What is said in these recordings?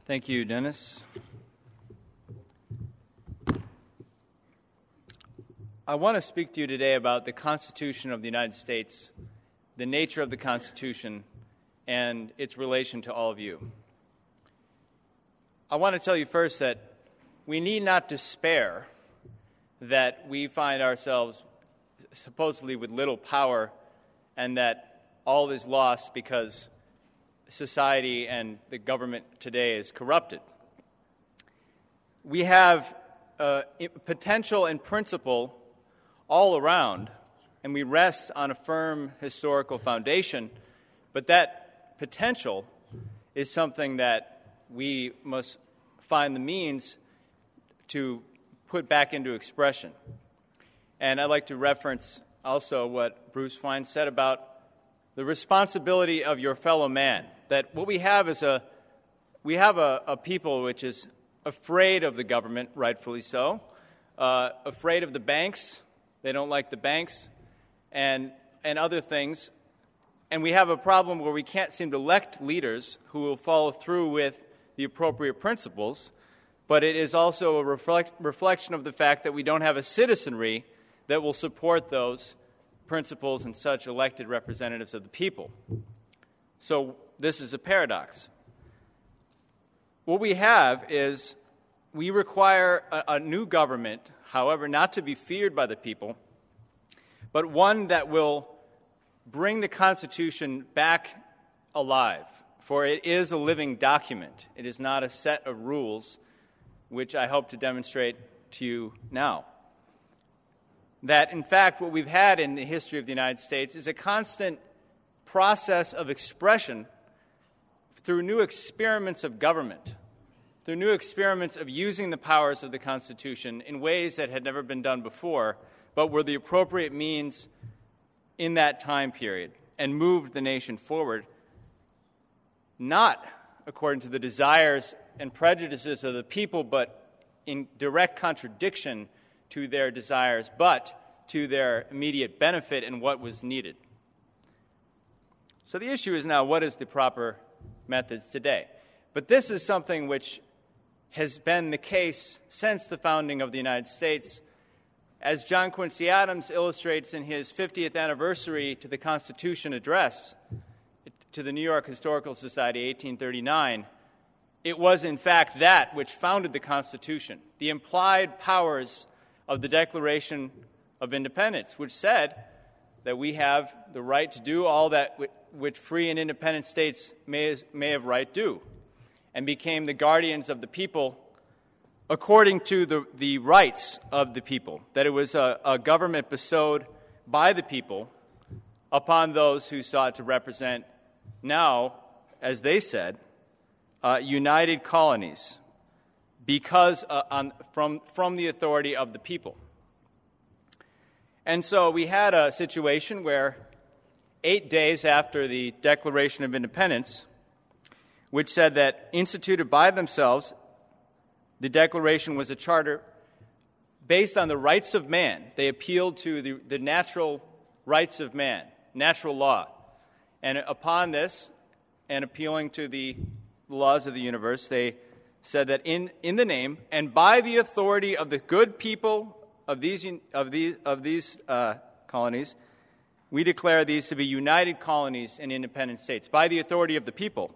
Thank you, Dennis. I want to speak to you today about the Constitution of the United States, the nature of the Constitution, and its relation to all of you. I want to tell you first that we need not despair that we find ourselves supposedly with little power and that all is lost because society and the government today is corrupted. We have potential and principle all around, and we rest on a firm historical foundation, but that potential is something that we must find the means to put back into expression. And I'd like to reference also what Bruce Fein said about the responsibility of your fellow man, that what we have is a people which is afraid of the government, rightfully so, afraid of the banks. They don't like the banks and other things. And we have a problem where we can't seem to elect leaders who will follow through with the appropriate principles, but it is also a reflection of the fact that we don't have a citizenry that will support those principles and such elected representatives of the people. So this is a paradox. What we have is we require a new government, however, not to be feared by the people, but one that will bring the Constitution back alive, for it is a living document. It is not a set of rules, which I hope to demonstrate to you now. That, in fact, what we've had in the history of the United States is a constant process of expression through new experiments of government, through new experiments of using the powers of the Constitution in ways that had never been done before, but were the appropriate means in that time period and moved the nation forward, not according to the desires and prejudices of the people, but in direct contradiction to their desires, but to their immediate benefit and what was needed. So the issue is now, what is the proper methods today? But this is something which has been the case since the founding of the United States. As John Quincy Adams illustrates in his 50th anniversary to the Constitution address to the New York Historical Society, 1839, it was in fact that which founded the Constitution, the implied powers of the Declaration of Independence, which said that we have the right to do all that which free and independent states may have right do, and became the guardians of the people according to the rights of the people, that it was a government bestowed by the people upon those who sought to represent now, as they said, united colonies, because from the authority of the people. And so we had a situation where 8 days after the Declaration of Independence, which said that instituted by themselves, the Declaration was a charter based on the rights of man. They appealed to the natural rights of man, natural law. And upon this, and appealing to the laws of the universe, they said that in the name and by the authority of the good people of these colonies, we declare these to be united colonies and independent states, by the authority of the people.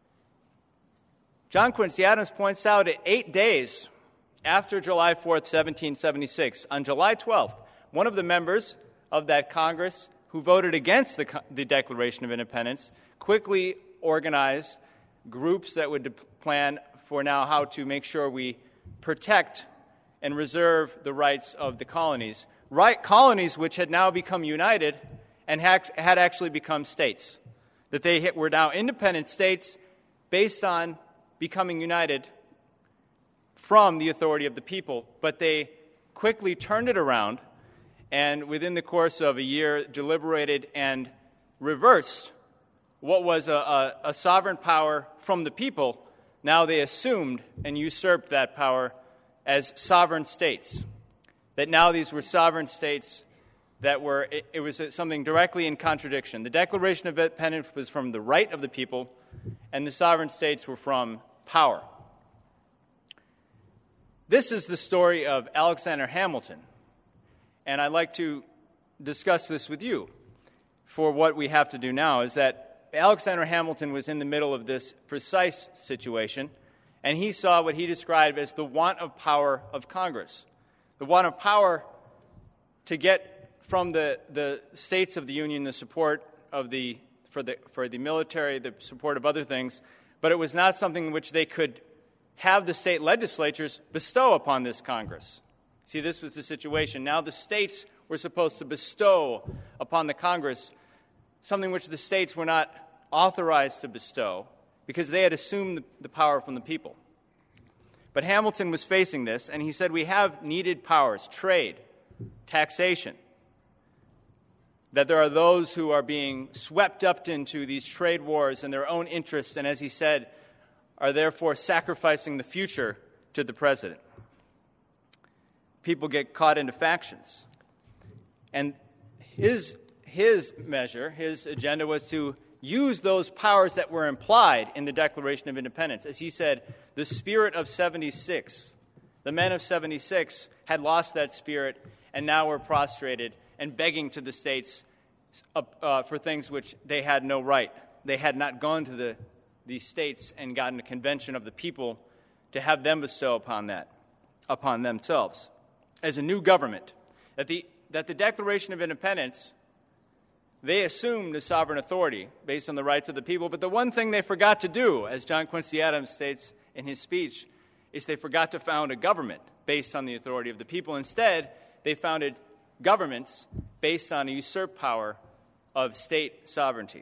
John Quincy Adams points out at 8 days after July 4th, 1776, on July 12th, one of the members of that Congress who voted against the Declaration of Independence quickly organized groups that would plan for now how to make sure we protect and reserve the rights of the colonies. Colonies which had now become united and had actually become states. That they were now independent states based on becoming united from the authority of the people. But they quickly turned it around and within the course of a year deliberated and reversed what was a sovereign power from the people. Now they assumed and usurped that power as sovereign states. That now these were sovereign states that were, it was something directly in contradiction. The Declaration of Independence was from the right of the people, and the sovereign states were from power. This is the story of Alexander Hamilton, and I'd like to discuss this with you. For what we have to do now is that Alexander Hamilton was in the middle of this precise situation, and he saw what he described as the want of power of Congress, the want of power to get from the states of the Union the support of for the military, the support of other things, but it was not something which they could have the state legislatures bestow upon this Congress. See, this was the situation. Now the states were supposed to bestow upon the Congress something which the states were not authorized to bestow because they had assumed the power from the people. But Hamilton was facing this, and he said, we have needed powers, trade, taxation, that there are those who are being swept up into these trade wars and their own interests, and as he said, are therefore sacrificing the future to the president. People get caught into factions. And his measure, his agenda was to use those powers that were implied in the Declaration of Independence. As he said, the spirit of 76, the men of 76 had lost that spirit and now were prostrated and begging to the states for things which they had no right. They had not gone to the states and gotten a convention of the people to have them bestow upon themselves as a new government. That the Declaration of Independence, they assumed a sovereign authority based on the rights of the people, but the one thing they forgot to do, as John Quincy Adams states in his speech, is they forgot to found a government based on the authority of the people. Instead, they founded governments based on a usurped power of state sovereignty.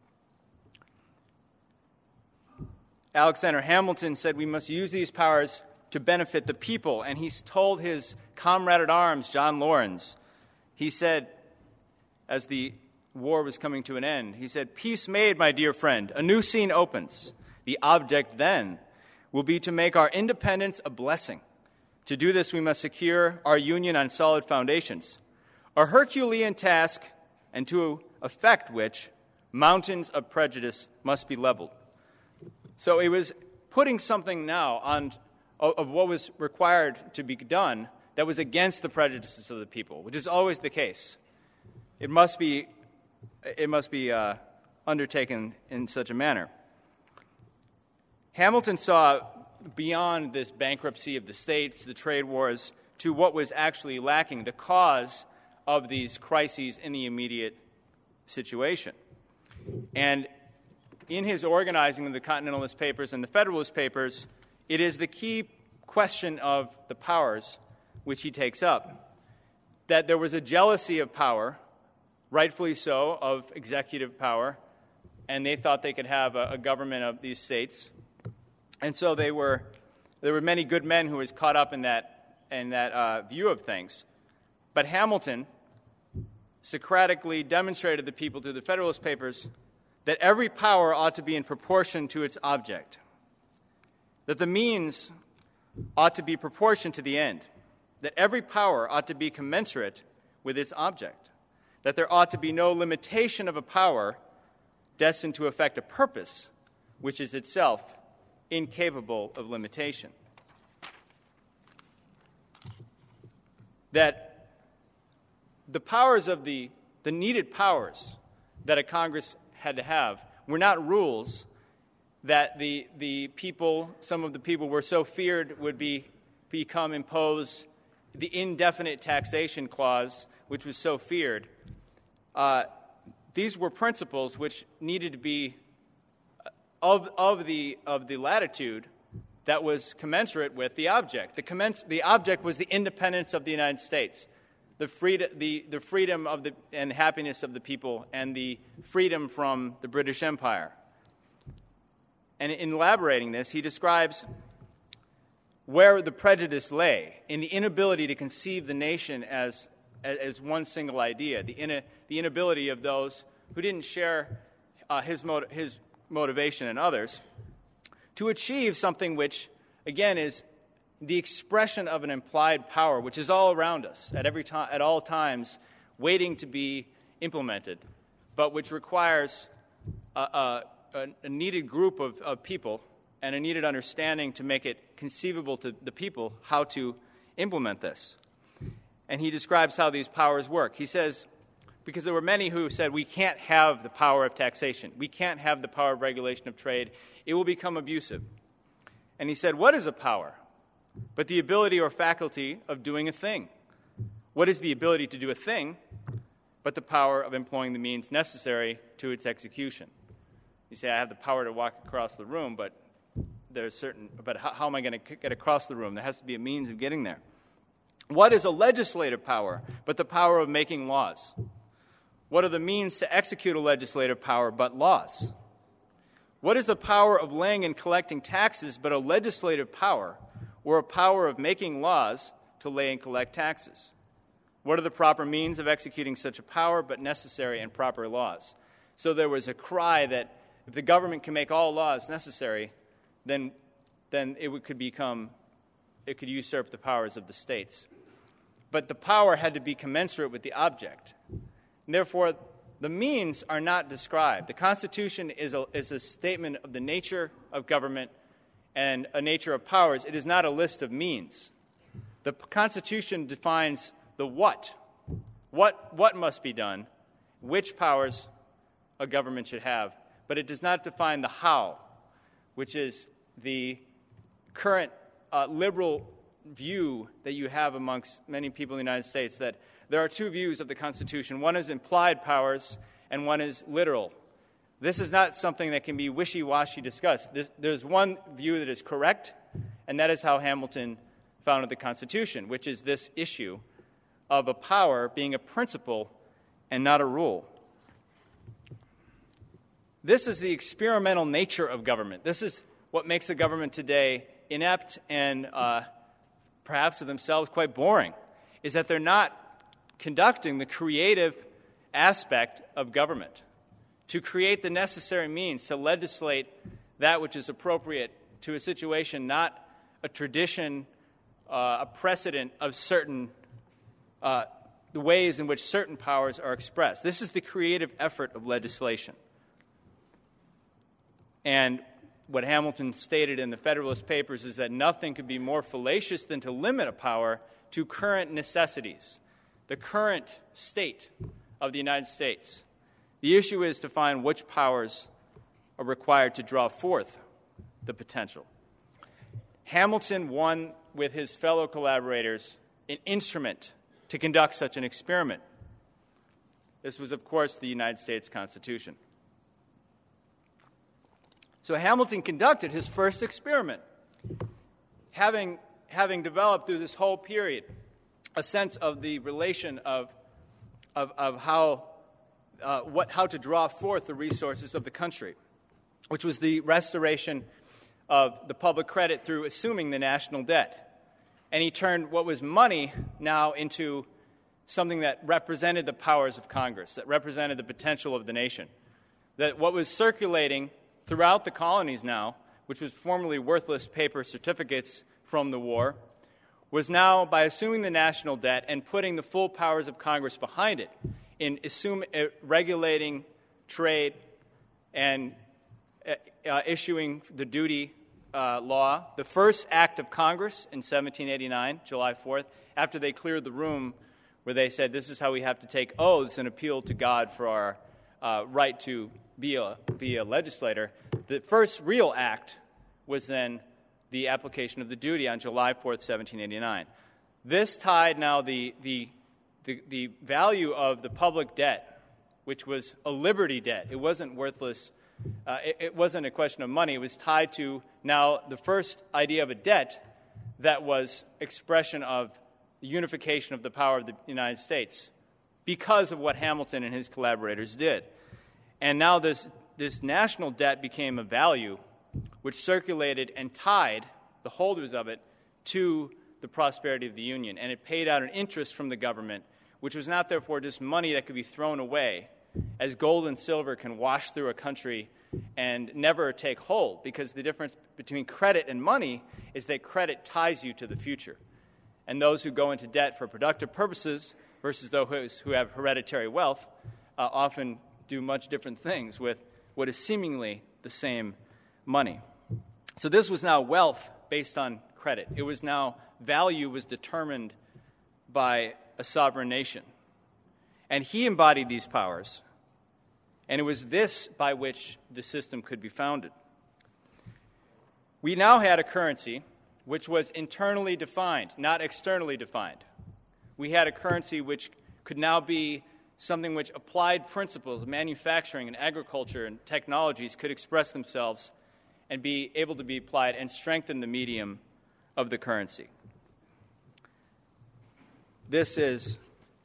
Alexander Hamilton said we must use these powers to benefit the people, and he's told his comrade-at-arms, John Laurens, he said, as the war was coming to an end, he said, "Peace made, my dear friend, a new scene opens. The object then will be to make our independence a blessing. To do this, we must secure our union on solid foundations, a Herculean task, and to effect which mountains of prejudice must be leveled." So it was putting something now of what was required to be done that was against the prejudices of the people, which is always the case. It must be undertaken in such a manner. Hamilton saw beyond this bankruptcy of the states, the trade wars, to what was actually lacking, the cause of these crises in the immediate situation. And in his organizing of the Continentalist Papers and the Federalist Papers, it is the key question of the powers which he takes up, that there was a jealousy of power, rightfully so, of executive power, and they thought they could have a government of these states. And so there were many good men who was caught up in that view of things. But Hamilton Socratically demonstrated to the people through the Federalist Papers that every power ought to be in proportion to its object, that the means ought to be proportioned to the end, that every power ought to be commensurate with its object, that there ought to be no limitation of a power destined to effect a purpose which is itself incapable of limitation. That the powers of the needed powers that a Congress had to have were not rules that the people, some of the people were so feared would become imposed, the indefinite taxation clause, which was so feared. These were principles which needed to be of the latitude that was commensurate with the object. The object was the independence of the United States, the freedom of and happiness of the people, and the freedom from the British Empire. And in elaborating this, he describes where the prejudice lay in the inability to conceive the nation as one single idea, the inability of those who didn't share his motivation and others to achieve something which, again, is the expression of an implied power, which is all around us at all times, waiting to be implemented, but which requires a needed group of people and a needed understanding to make it conceivable to the people how to implement this. And he describes how these powers work. He says, because there were many who said, we can't have the power of taxation. We can't have the power of regulation of trade. It will become abusive. And he said, what is a power? But the ability or faculty of doing a thing. What is the ability to do a thing, but the power of employing the means necessary to its execution? You say, I have the power to walk across the room, but how am I going to get across the room? There has to be a means of getting there. What is a legislative power, but the power of making laws? What are the means to execute a legislative power but laws? What is the power of laying and collecting taxes but a legislative power, or a power of making laws to lay and collect taxes? What are the proper means of executing such a power but necessary and proper laws? So there was a cry that if the government can make all laws necessary, then it could usurp the powers of the states. But the power had to be commensurate with the object. And therefore, the means are not described. The Constitution is a statement of the nature of government and a nature of powers. It is not a list of means. The Constitution defines the what must be done, which powers a government should have, but it does not define the how, which is the current liberal view that you have amongst many people in the United States, that there are two views of the Constitution. One is implied powers, and one is literal. This is not something that can be wishy-washy discussed. There's one view that is correct, and that is how Hamilton founded the Constitution, which is this issue of a power being a principle and not a rule. This is the experimental nature of government. This is what makes the government today inept and perhaps to themselves quite boring, is that they're not conducting the creative aspect of government to create the necessary means to legislate that which is appropriate to a situation, not a tradition, a precedent of certain the ways in which certain powers are expressed. This is the creative effort of legislation. And what Hamilton stated in the Federalist Papers is that nothing could be more fallacious than to limit a power to current necessities, the current state of the United States. The issue is to find which powers are required to draw forth the potential. Hamilton won with his fellow collaborators an instrument to conduct such an experiment. This was, of course, the United States Constitution. So Hamilton conducted his first experiment, having developed through this whole period a sense of the relation of how to draw forth the resources of the country, which was the restoration of the public credit through assuming the national debt. And he turned what was money now into something that represented the powers of Congress, that represented the potential of the nation, that what was circulating throughout the colonies now, which was formerly worthless paper certificates from the war, was now, by assuming the national debt and putting the full powers of Congress behind it in regulating trade and issuing the duty law, the first act of Congress in 1789, July 4th, after they cleared the room where they said, this is how we have to take oaths and appeal to God for our right to be a legislator. The first real act was then the application of the duty on July 4th, 1789. This tied now the value of the public debt, which was a liberty debt. It wasn't worthless. It wasn't a question of money. It was tied to now the first idea of a debt that was expression of the unification of the power of the United States because of what Hamilton and his collaborators did. And now this national debt became a value which circulated and tied the holders of it to the prosperity of the Union. And it paid out an interest from the government, which was not therefore just money that could be thrown away, as gold and silver can wash through a country and never take hold, because the difference between credit and money is that credit ties you to the future. And those who go into debt for productive purposes versus those who have hereditary wealth often do much different things with what is seemingly the same money. So this was now wealth based on credit. It was now value was determined by a sovereign nation. And he embodied these powers. And it was this by which the system could be founded. We now had a currency which was internally defined, not externally defined. We had a currency which could now be something which applied principles of manufacturing and agriculture and technologies could express themselves and be able to be applied and strengthen the medium of the currency. This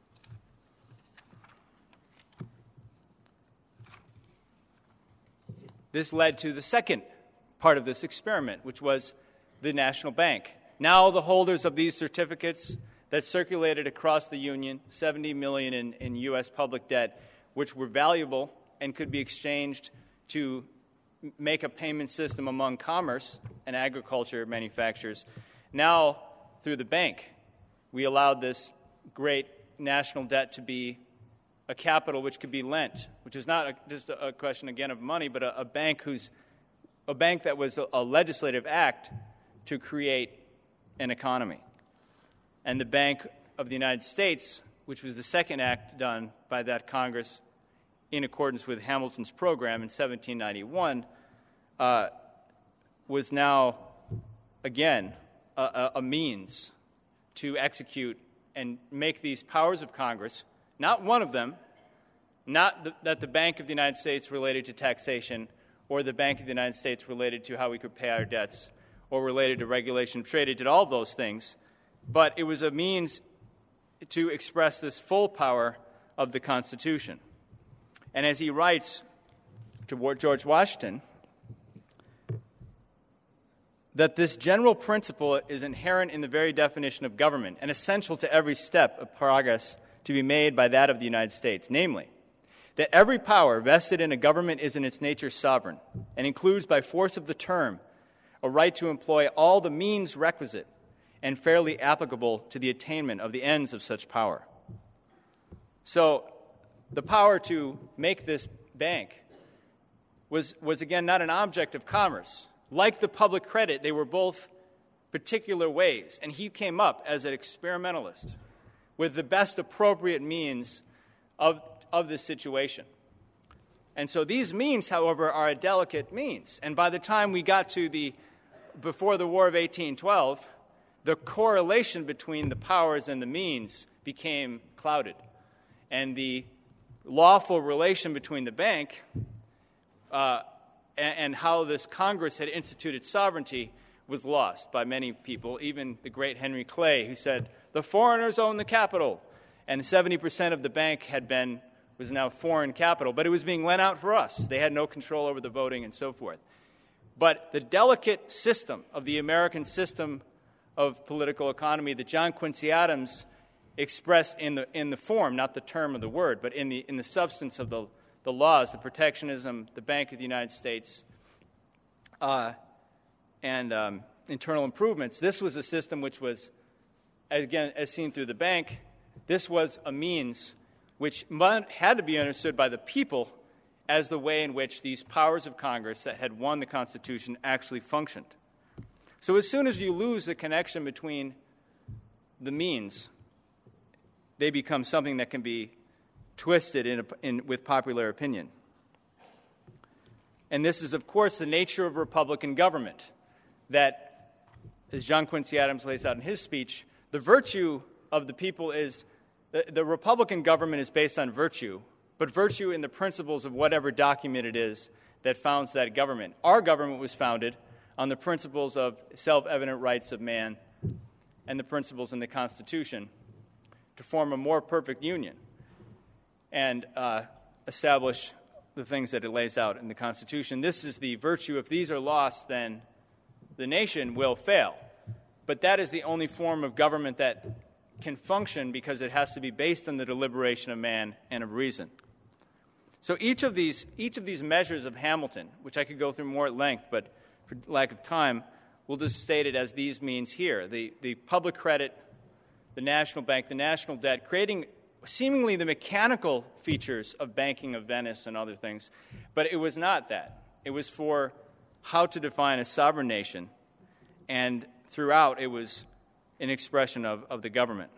led to the second part of this experiment, which was the national bank. Now the holders of these certificates that circulated across the Union, 70 million in U.S. public debt, which were valuable and could be exchanged to make a payment system among commerce and agriculture manufacturers. Now, through the bank, we allowed this great national debt to be a capital which could be lent, which is not just a question, again, of money, but a bank that was a legislative act to create an economy. And the Bank of the United States, which was the second act done by that Congress in accordance with Hamilton's program in 1791, was now, again, a means to execute and make these powers of Congress, not one of them, not that the Bank of the United States related to taxation or the Bank of the United States related to how we could pay our debts or related to regulation of trade. It did all of those things, but it was a means to express this full power of the Constitution. And as he writes to George Washington, that this general principle is inherent in the very definition of government and essential to every step of progress to be made by that of the United States, namely, that every power vested in a government is in its nature sovereign and includes by force of the term a right to employ all the means requisite and fairly applicable to the attainment of the ends of such power. So the power to make this bank was again not an object of commerce. Like the public credit, they were both particular ways, and he came up as an experimentalist with the best appropriate means of this situation. And so these means, however, are a delicate means. And by the time we got to before the War of 1812, the correlation between the powers and the means became clouded. And the lawful relation between the bank and how this Congress had instituted sovereignty was lost by many people, even the great Henry Clay, who said, the foreigners own the capital. And 70% of the bank was now foreign capital, but it was being lent out for us. They had no control over the voting and so forth. But the delicate system of the American system of political economy that John Quincy Adams expressed in the form, not the term of the word, but in the substance of the laws, the protectionism, the Bank of the United States, and internal improvements. This was a system which was, again, as seen through the bank, this was a means which had to be understood by the people as the way in which these powers of Congress that had won the Constitution actually functioned. So as soon as you lose the connection between the means, they become something that can be twisted with popular opinion. And this is, of course, the nature of Republican government, that, as John Quincy Adams lays out in his speech, the virtue of the people is, the Republican government is based on virtue, but virtue in the principles of whatever document it is that founds that government. Our government was founded on the principles of self-evident rights of man and the principles in the Constitution to form a more perfect union and establish the things that it lays out in the Constitution. This is the virtue. If these are lost, then the nation will fail. But that is the only form of government that can function because it has to be based on the deliberation of man and of reason. So each of these measures of Hamilton, which I could go through more at length, but for lack of time, we'll just state it as these means here. The public credit, the national bank, the national debt, creating seemingly the mechanical features of banking of Venice and other things, but it was not that. It was for how to define a sovereign nation, and throughout it was an expression of the government.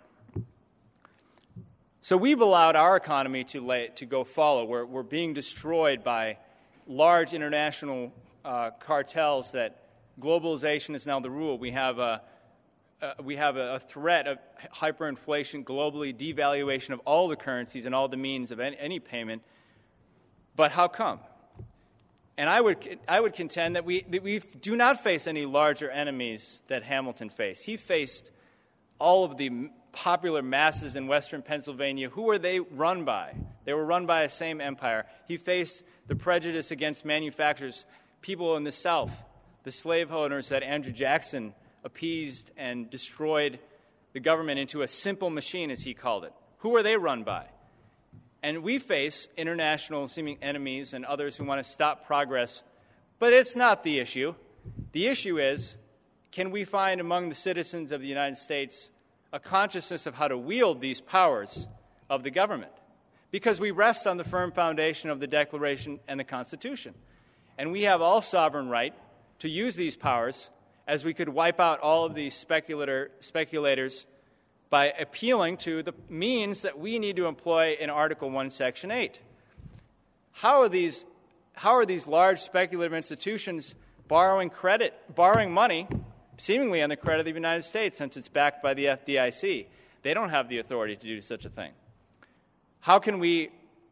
So we've allowed our economy to go follow. We're being destroyed by large international cartels that globalization is now the rule. We have a threat of hyperinflation globally, devaluation of all the currencies and all the means of any payment. But how come? And I would contend that we do not face any larger enemies that Hamilton faced. He faced all of the popular masses in western Pennsylvania. Who were they run by? They were run by the same empire. He faced the prejudice against manufacturers, people in the South, the slave owners that Andrew Jackson appeased and destroyed the government into a simple machine, as he called it. Who were they run by? And we face international seeming enemies and others who want to stop progress. But it's not the issue. The issue is, can we find among the citizens of the United States a consciousness of how to wield these powers of the government? Because we rest on the firm foundation of the Declaration and the Constitution. And we have all sovereign right to use these powers, as we could wipe out all of these speculators by appealing to the means that we need to employ in Article 1, Section 8. How are these large speculative institutions borrowing money, seemingly on the credit of the United States, since it's backed by the FDIC? They don't have the authority to do such a thing. How can we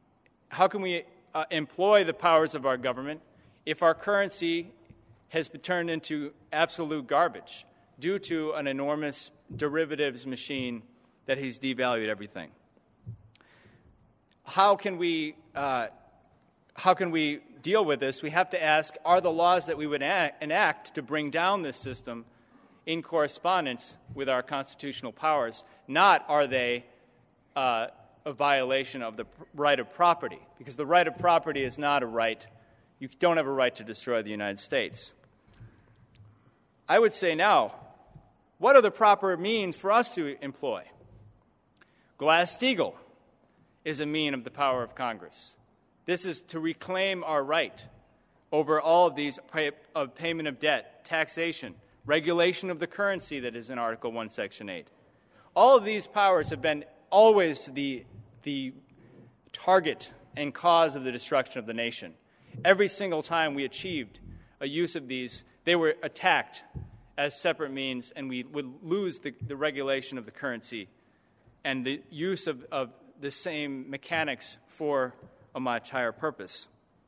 employ the powers of our government if our currency has been turned into absolute garbage due to an enormous derivatives machine that has devalued everything? How can we deal with this? We have to ask, are the laws that we would enact to bring down this system in correspondence with our constitutional powers? Not are they a violation of the right of property, because the right of property is not a right. You don't have a right to destroy the United States. I would say now, what are the proper means for us to employ? Glass-Steagall is a mean of the power of Congress. This is to reclaim our right over all of these of payment of debt, taxation, regulation of the currency that is in Article 1, Section 8. All of these powers have been always the target and cause of the destruction of the nation. Every single time we achieved a use of these, they were attacked as separate means, and we would lose the regulation of the currency and the use of the same mechanics for a much higher purpose.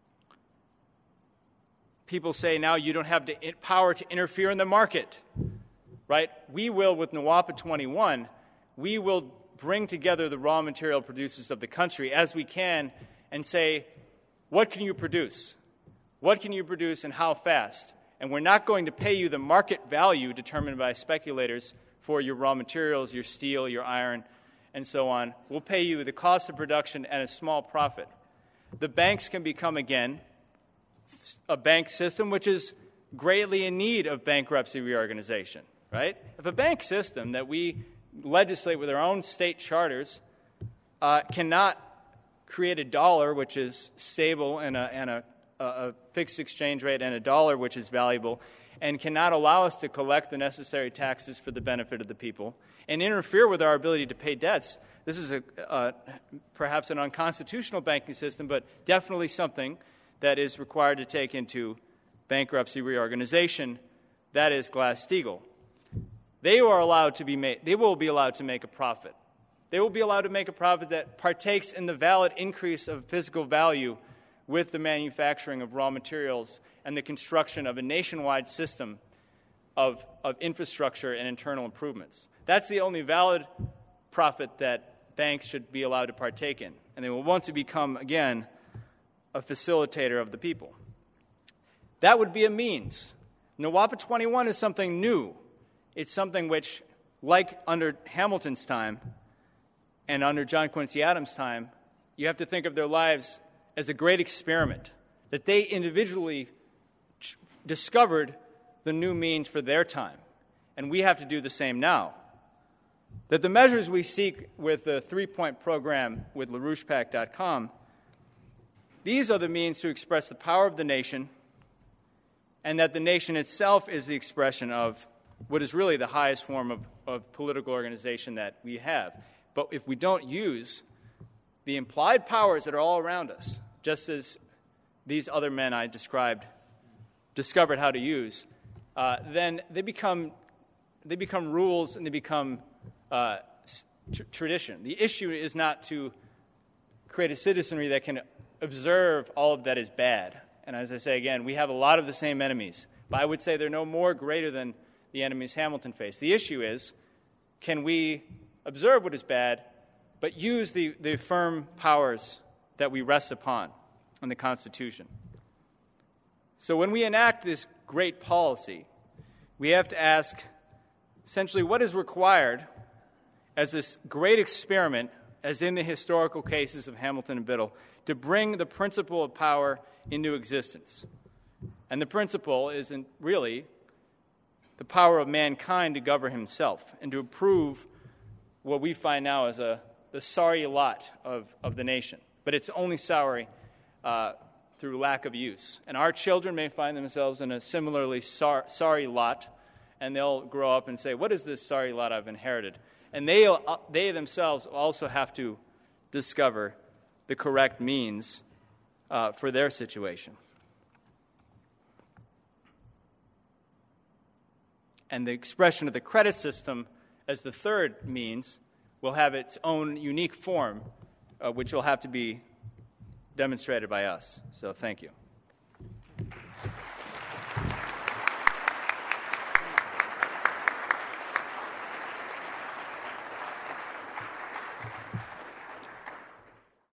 People say now you don't have the power to interfere in the market, right? We will, with NWOPA 21, we will bring together the raw material producers of the country as we can and say, what can you produce? What can you produce and how fast? And we're not going to pay you the market value determined by speculators for your raw materials, your steel, your iron, and so on. We'll pay you the cost of production and a small profit. The banks can become, again, a bank system which is greatly in need of bankruptcy reorganization, right? If a bank system that we legislate with our own state charters cannot create a dollar which is stable and a fixed exchange rate and a dollar which is valuable, and cannot allow us to collect the necessary taxes for the benefit of the people, and interfere with our ability to pay debts, this is perhaps an unconstitutional banking system, but definitely something that is required to take into bankruptcy reorganization. That is Glass-Steagall. They will be allowed to make a profit. They will be allowed to make a profit that partakes in the valid increase of physical value with the manufacturing of raw materials and the construction of a nationwide system of infrastructure and internal improvements. That's the only valid profit that banks should be allowed to partake in. And they will want to become, again, a facilitator of the people. That would be a means. NWOPA 21 is something new. It's something which, like under Hamilton's time and under John Quincy Adams' time, you have to think of their lives as a great experiment, that they individually discovered the new means for their time. And we have to do the same now. That the measures we seek with the 3-point program with LaRouchePAC.com, these are the means to express the power of the nation and that the nation itself is the expression of what is really the highest form of political organization that we have. But if we don't use the implied powers that are all around us, just as these other men I described discovered how to use, then they become rules and they become tradition. The issue is not to create a citizenry that can observe all of that is bad. And as I say again, we have a lot of the same enemies, but I would say they're no more greater than the enemies Hamilton faced. The issue is, can we observe what is bad, but use the firm powers that we rest upon in the Constitution? So when we enact this great policy, we have to ask, essentially, what is required as this great experiment, as in the historical cases of Hamilton and Biddle, to bring the principle of power into existence. And the principle isn't really the power of mankind to govern himself and to approve what we find now as the sorry lot of the nation. But it's only sorry through lack of use. And our children may find themselves in a similarly sorry lot, and they'll grow up and say, what is this sorry lot I've inherited? And they themselves also have to discover the correct means for their situation. And the expression of the credit system as the third means will have its own unique form, which will have to be demonstrated by us. So thank you.